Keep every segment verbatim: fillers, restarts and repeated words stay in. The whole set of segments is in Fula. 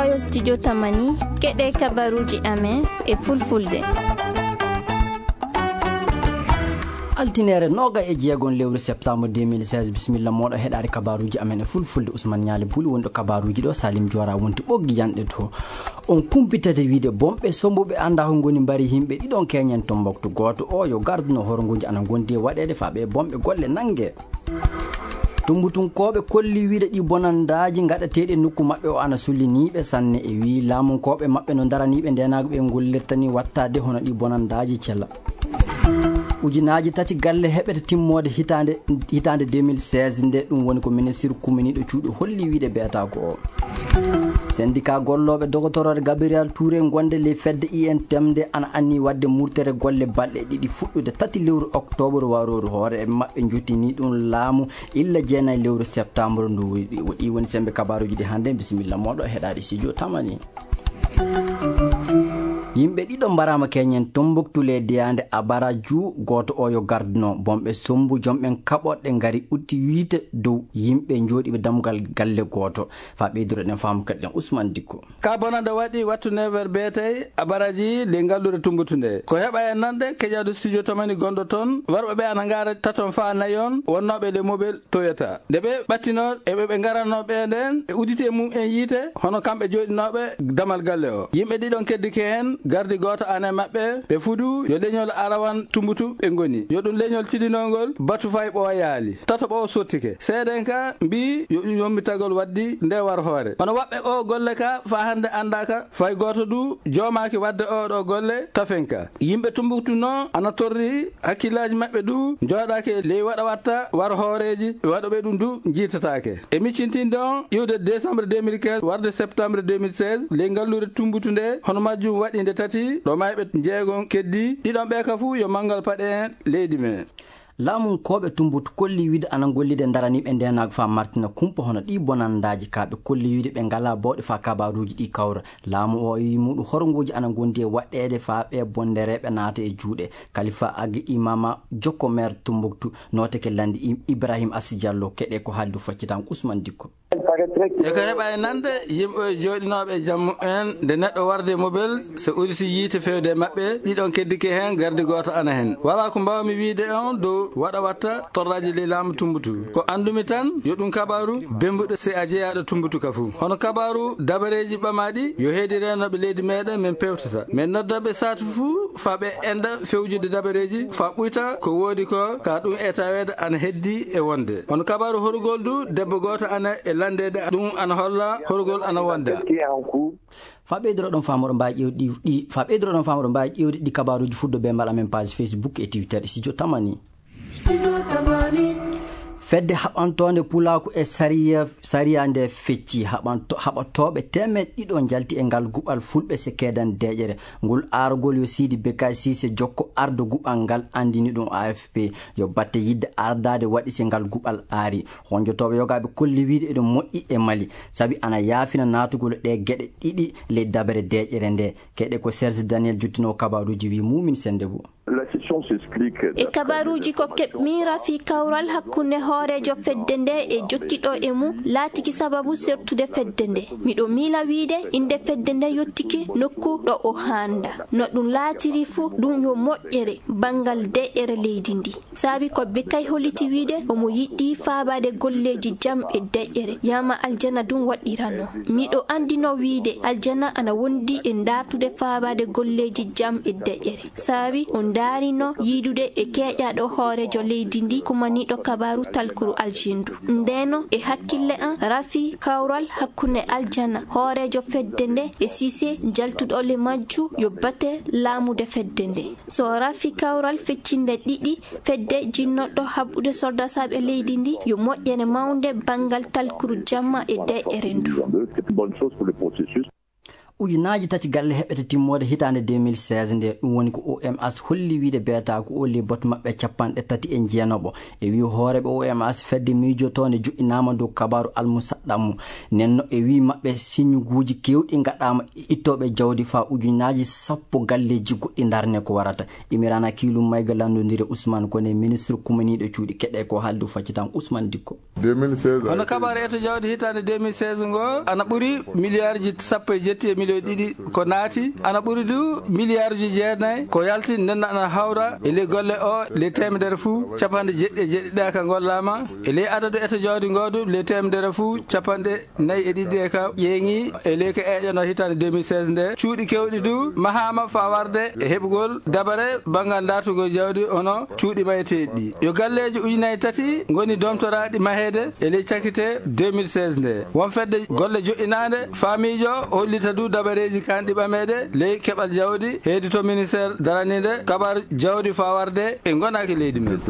ɗo studio tamani keɗe kabaruji amen e fulfulde. altinere noga e jeegon lewru septembre deux mille seize bisimilla moɗo heɗade kabaruji amen e fulfulde Ousmane Nialy Buli wonɗo kabaruji ɗo Salim Diora wonti ɓoggi yanɗe to on kumpitade wiide bomɓe somboɓe anda ko goni mbari himɓe ɗiɗon keñen Tombouctou goto o yo garduno horgoji ana gondi e waɗede faaɓe bomɓe golle nangue tumbutunkoɓe kolli wiide ɗi bonandaji gaɗateɗe nokku mabɓe o ana sulliniɓe sanne e wi laamunkoɓe mabɓe no daraniɓe ndenago ɓe gollirtani wattade hono ɗi bonandaji cella ujunaji tati galle heɓete timmode hitande hitande deux mille seize nde ɗum woni ko ministre kuminiɗo cuuɗi holli wiide beeta ko o syndicat golloɓe dogotorore Gabriel Touré gonde le fedde I N temde ana anni wadde murtere golle balɗe ɗiɗi fuɗɗude tati lewru octobre waroru hoore e mabɓe jottini ɗum laamu illa jeenayi lewru septembre ndu ɗi woni sembe kabaruji ɗi hande bisimilla moɗo heɗade studio tamani. yimɓe ɗiɗo mbarama keñen Tombouctou le diyande Abaradiou goto o yo garduno bomɓe sombu jomɓen kaɓoɗɗe ngari utti wiite dow yimɓe jooɗiɓe damgal galle goto fa ɓeyduroɗen faamu kaɗɗen Ousmane Dikko ka bonande waɗi wattu never beetey Abaradiou le ngallure Tombouctou nde ko heɓa en nande keƴado studio tamani gonɗo toon warɓe ɓe ana gara taton fa nayon wonnoɓe le mobile Toyota nde ɓe ɓattino eɓe ɓe garannoɓe nden e udite mum en yiite hono kamɓe jooɗinoɓe damal galle o yimɓe ɗiɗon keddike hen gardi goto ane mabɓe ɓe fudu yo leñol arawan Tombouctou ɓe goni yo ɗum leñol tidinolngol batu fay ɓooyaali tato ɓo sottike seeɗen ka mbi yo yommitagol waddi nde war hoore kono waɓɓe o golle ka fa hande andaka fay goto du joomaki wadde oɗo golle tafen ka yimɓe Tombouctou noon ana torri hakkillaji mabɓe du jooɗake ley waɗa watta war hooreji waɗoɓe ɗum du jiitatake e miccintinde on iwde décembre deux mille quinze warde septembre deux mille seize ley ngallure Tombouctou nde hono majjum waɗi nde tati ɗo mayɓe jeegon keddi ɗiɗon ɓe ka fuu yo manggal paɗe en leydi men laamunkoɓe Tombouctou kolli wiide ana gollide daraniɓe ndenago fa martina kumpa hono ɗi bonandaji kaɓe kolli wiide ɓe ngala bawɗe fa kabaruji ɗi kawra laamu o wi muɗum horgoji ana gondi e waɗede fa ɓe bondereɓe naata e juuɗe Khalifa Agui Imama jokko maire Tombouctou noteke landi Ibrahima Assi Diallo keɗe ko haaldu faccitan Ousmane Dikko e ko heɓa e nande yimɓe jooɗinoɓe jammu en nde neɗɗo warde mobile so uditi yiite fewde mabɓe ɗiɗon keddike hen gardi goto ana hen wala ko mbawmi wiide on dow waɗa watta torraji le laamu Tombouctou ko andumi tan yo ɗum kabaru bembuɗo se a jeeyaɗo Tombouctou ka fuu hono kabaru dabareji ɓamaɗi yo heedi renoɓe leydi meɗen min pewtata min noddaɓe satu fuu fa ɓe enda fewjude dabareji fa ɓuyta ko woodi ko ka ɗum e tawede ana heddi e wonde hono kabaru horugol du debbo goto ana e landede ɗum ana holla horugol ana wonda fa ɓeydoroɗon famoɗo mbawi ƴewɗi ɗi fa ɓeydoroɗon famoɗo mbawi ƴewde ɗi kabaruji fuddo be mbaɗa men page Facebook et Twitter studio tamani fedde haɓantode pulaku e saria saria nde fecci haɓatoɓe temed ɗiɗo jalti e ngal guɓal fulɓe se kedan deƴere ngol argol yo Sidi Bekay Cissé jokko ardo guɓal ngal andini ɗum A F P yo batte yidde ardade waɗi se ngal guɓal aari honjotoɓe yogaɓe kolli wiide eɗum moƴƴi e Mali saabi ana yaafina natugol ɗe gueɗe ɗiɗi ley dabere deƴere nde keɗe ko Serge Daniel jottino kabaruji wi mumin sende bo e kabaruji ko keɓmira fi kawral hakkunde hoorejo fedde nde e jokkiɗo e mum laatiki sababu sertude fedde nde miɗo miila wiide inde fedde nde yottiki nokku ɗo o handa no ɗum laatiri fuu ɗum yo moƴƴere bangal deƴƴere leydi ndi saabi ko Bekay holliti wiide omo yiɗɗi faabade golleji jam e deƴƴere yama aljana ɗum waɗirano miɗo andino wiide aljana ana wondi e dartude faabade golleji jam e deƴƴere saabi on darino yiidude e keƴaɗo hoorejo leydi ndi kumaniɗo kabaru talkuru aljendu ndeno e hakkille an rafi kawral hakkunde aljana hoorejo fedde nde e Cissé jaltuɗo le majju yo bate laamude fedde nde so rafi kawral feccinde ɗiɗi fedde jinnoɗɗo habɓude sordasaɓe leydi ndi yo moƴƴere mawde bangal talkuru jamma e deƴƴere ndu ujunaji tati galle heɓete timmode hitande deux mille seize nde ɗum woni ko O M S holli wiide beeta ko oli bot maɓɓe capanɗe tati e jeenoɓo e wi hooreɓe O M S fedde miijotone juɗɗinama dow kabaru almusaɗɗammu nenno e wi maɓɓe siñuguji kewɗi gaɗama ittoɓe jawdi fa ujunaji sappo galleji goɗɗi darne ko warata imirana kilum mayga landodiri Ousmane Kone ministre kumaniɗo cuuɗi keɗe ko haaldu faccitan Ousmane Dikko deux mille seize hono kabaru eto jawdi hitande deux mille seize ngo ana ɓuuri milliard ji sappo e jetti e million ɗiɗi ko naati ana ɓuuri du milliard ji jeenayyi ko yalti nden ana hawra e ley golle o ley temedere fuu capanɗe jeɗɗi e jeɗɗiɗa ka gollama e ley adadu eto jawdi ngodu ley temedere fuu capanɗe nayyi e ɗiɗi e ka ƴeeŋi e ley ko eƴano hitande deux mille seize nde cuuɗi kewɗi du mahama fa warde e heɓugol dabare banggal dartugol jawdi ono cuuɗi mayeteɗi ɗi yo galleji ujunayyi tati goni domtoraɗi mahede e ley cakkite deux mille seize nde won fedde golle joƴƴinade famijo hollita du dabareji kanɗi ɓamede ley keɓal jawdi heedi to ministére daranide kabaru jawdi fawarde e gonaki leydi men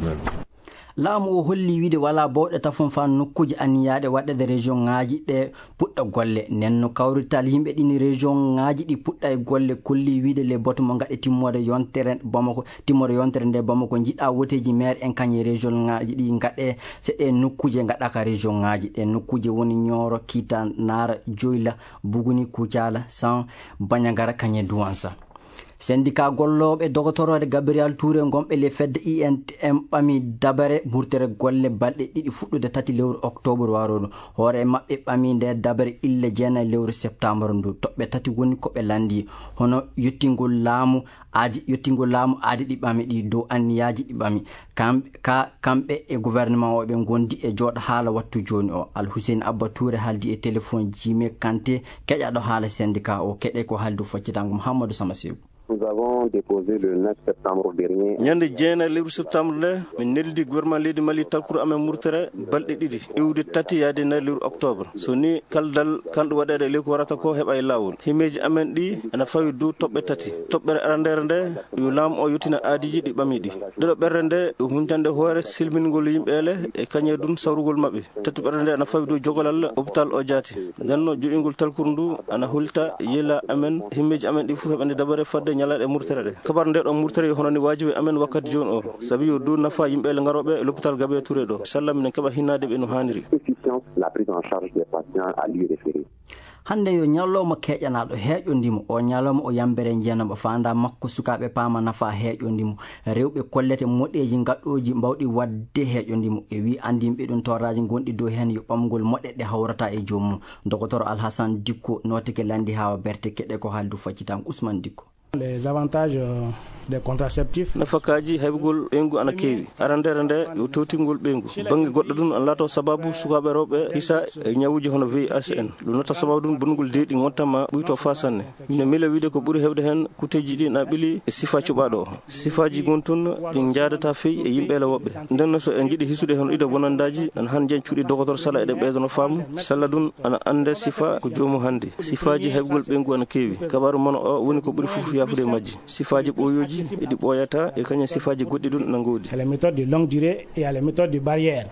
laamu o holli wiide wala bawɗe tafon fa nokkuji anniyaɗe waɗede région ŋaji ɗe puɗɗa golle nenno kawrital yimɓe ɗini région ŋaji ɗi puɗɗa e golle kolli wiide les boto mo gaɗe timmode yontere bamako timmode yontere nde bamako jiɗɗa woteji maire en kañe région ŋaji ɗi gaɗe seɗe nokkuje gaɗaka région ŋaji ɗe nokkuje woni Nioro Kita Nara Dioyla Buguni Kucala San Bagnagara kañe Douansa syndicat golloɓe dogotorode Gabriel Touré gomɓe le fedde I N T M ɓami dabare ɓurtere golle balɗe ɗiɗi fuɗɗude tati lewru octobre waroɗo hoore e maɓɓe ɓami nde dabare ille jeenayi lewru septembre ndu toɓɓe tati woni koɓe landi hono yettingol laamu aadi yettingol laamu aadi ɗi ɓami ɗi dow anniyaji ɗi ɓami kamɓe ka kamɓe e gouvernement o ɓe gondi e jooɗo haala wattu joni o Alhussein Abba Touré haaldi e téléphone Jimé Kanté keƴaɗo haala syndicat o keɗe ko haaldu faccitango Mouhamadou Samasibou. Nous avons déposé le neuf septembre dernier. Ñande jeena lewru septembre nde min neldi gouvernement leydi Mali talkuru amen murtere balɗe ɗiɗi iwde tati yaade nayi lewru octobre so ni kaldal kanɗo waɗede ley ko warata ko heɓa e lawol himmeji amen ɗi ana fawi dow toɓɓe tati toɓɓere arandere nde yo laamu o yettina aadiji ɗi ɓami ɗi ɗeɗo ɓerde nde humtande hoore silmingol yimɓeele e kañe dun sawrugol maɓɓe tati ɓerde nde ana fawi dow jogolal hôpital o jaati ndenno joƴingol talkuru ndu ana hulta yela amen himmeji amen ɗi fof heɓande dabare fadde ñalaɗe murtere ɗe kabar nde ɗon murtere yo hono ni wajibi amen wakkati joni o sabi yo dow nafa yimɓele garoɓe e l'hôpital Gabriel Touré ɗo sallah minen keeɓa hinnade ɓe no hanniri la prise en charge des patients à lui référé. hande yo ñalowma keƴanaɗo heeƴondimo o ñalowma o yambere jeenaɓo fanda makko sukaɓe paama nafa heeƴondimo rewɓe kollete moɗeji gaɗɗoji mbawɗi wadde heeƴondimo e wi andimɓe ɗum torraji gonɗi dow hen yo ɓamgol moɗeɗe hawrata e joomum docteur Alhassane Dikko notike landi hawa berte keɗe ko haaldu faccitan Ousmane Dikko. Les avantages euh, des contraceptifs nafakaji haybugol ɓengu ana keewi arandere nde yo towtingol ɓengu banggue goɗɗo ɗum ana laato sababu sukaɓe rewɓe hisa e ñawuji hono V I H en ɗum notta sababu ɗum bonnugol deeɗi gontama ɓuyto fa sanne mine mila wiide ko ɓuuri hewde hen kuteji ɗi na ɓiili e sifa cuɓaɗo o sifaji gon toon ɗin jadata feyi e yimɓele woɓɓe ndenno so en jiiɗi hisude hono ɗiɗo bonandaji ana han jen cuuɗi docteur Sala eɗen ɓeydono faamu Salla ɗum ana ande sifa ko jomum hande sifaji haybugol ɓengu ana keewi kabaru mono o woni ko ɓuuri foof yafude majji sifaji ɓoyoji eɗi ɓoyata e kañum sifaji goɗɗi ɗum na ngoodi. Les méthodes de longue durée et les méthodes de barrière.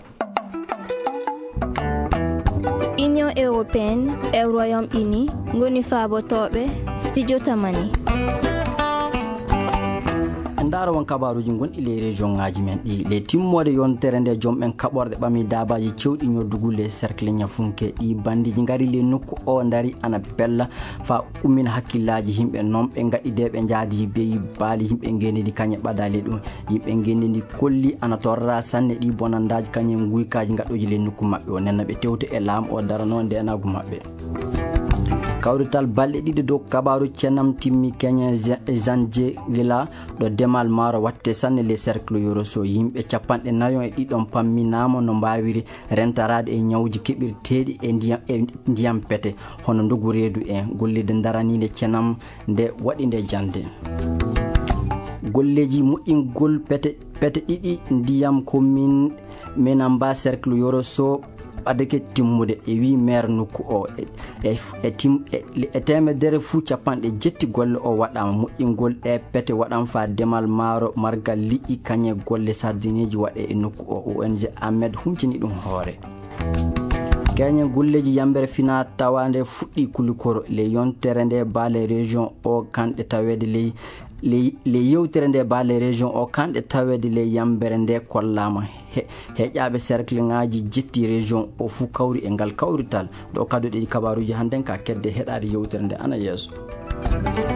Union européenne e Royaume-Uni ngoni faabotoɓe studio tamani. ndaro won kabaruji gonɗi le région ngaji men ɗi le timmode yontere nde jomɓen kaɓorde ɓami dabaji cewɗi ñoddugol le cercle ñafunke ɗi bandiji gari le nokku o dari ana bella fa ummina hakkillaji yimɓe noon ɓe gaɗi ɓe jaadi beyi baali yimɓe gendidi kañe ɓadali ɗum yimɓe gendidi kolli ana torra sanne ɗi bonandaji kañe guykaji gaɗoji le nokku mabɓe o nenno ɓe tewte e laamu o darano ndenagu mabɓe kawrital balɗe ɗiɗi dow kabaru cenam timmi Kenya Zanje Lila ɗo demal maaro watte sanne les cercle yoroso yimɓe capanɗe nayon e ɗiɗon pamminama no mbawiri rentarade e ñawji keɓirteɗi e ndiyam e ndiyam pete hono ndogu reedu en gollide daranide cenam nde waɗi nde jande golleji moƴƴingol pete pete ɗiɗi ndiyam commune menamba cercle yoroso adeke timmude e wi maire nokku o e e tim e temedere fuu capanɗe jetti golle o waɗama moƴƴingol ɗe pete waɗam fa demal maaro margal liƴƴi kañe golle sardineji waɗe e nokku o O N G Ahmed humtini ɗum hoore gagne golleji yambere fina tawande fuddi kulikoro le yontere nde baale région o kande tawede le le yewtere nde baale région o kande tawede le yambere nde kollama heƴaɓe cercle ngaji jetti région o fu kawri e ngal kawrital do kado de kabaruji handen ka kedde heɗade yewtere nde ana yeso